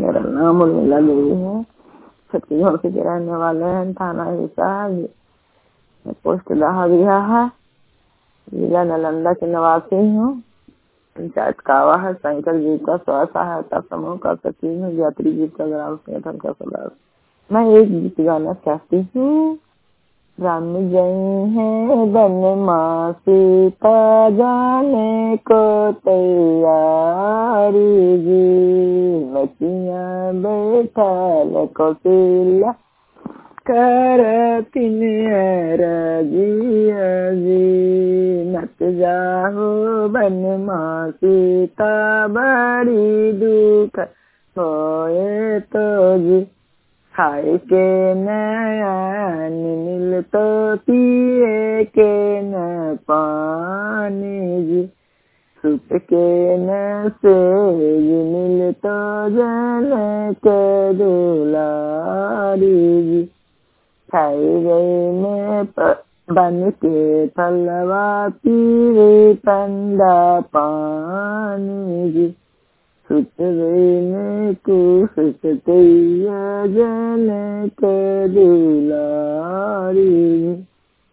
मेरा नाम उर्मिला देवी है। छत्तीसगढ़ के रहने वाले हैं। थाना हिसार, पोस्ट दहाबिया है। जिला नालंदा के निवासी हूँ। पंचायत कावा है। शंकर जीविका स्व सहायता समूह का सचिव हूँ। यात्री जीविका ग्राम संगठन का सदस्य। मैं एक गीत गाना चाहती हूँ। राम जई है बन माँ सीता जाने को तैयारी जी। मचिया बैठा कौशल्या करतिन रजिया जी। मत जाहो बन माँ सीता बड़ी दुख होए तो जी। खाए के नयन मिल तो पिए के न पानी जी। सुत के न से मिल तो जल के दुलारी जी। खाई गई में बन के फलवा पीवे ठंडा पानी जी। सुत गई में कुछ जल के दुलारी।